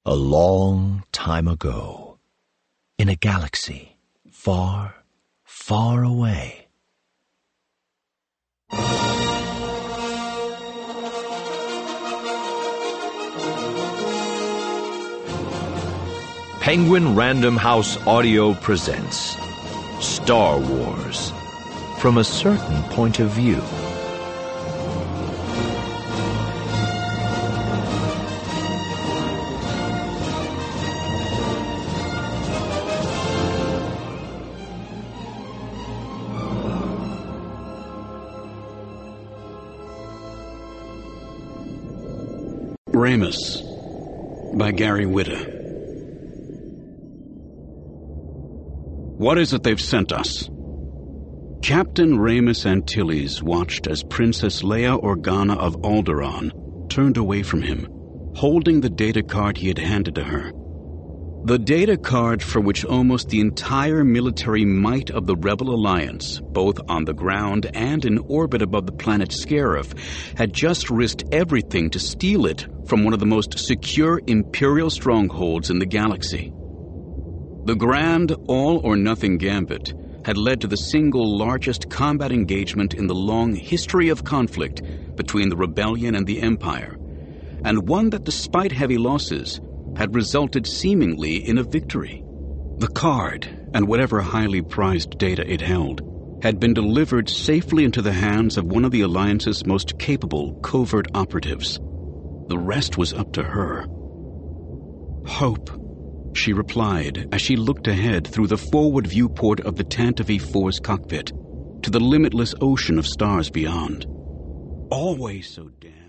A long time ago, in a galaxy far, far away. Penguin Random House Audio presents Star Wars from a certain point of view. Ramus by Gary Whitta. What is it they've sent us? Captain Ramus Antilles watched as Princess Leia Organa of Alderaan turned away from him, holding the data card he had handed to her. The data card for which almost the entire military might of the Rebel Alliance, both on the ground and in orbit above the planet Scarif, had just risked everything to steal it from one of the most secure Imperial strongholds in the galaxy. The Grand All-or-Nothing Gambit had led to the single largest combat engagement in the long history of conflict between the Rebellion and the Empire, and one that, despite heavy losses, had resulted seemingly in a victory. The card, and whatever highly prized data it held, had been delivered safely into the hands of one of the Alliance's most capable covert operatives. The rest was up to her. Hope, she replied as she looked ahead through the forward viewport of the Tantive 4's cockpit to the limitless ocean of stars beyond. Always so damn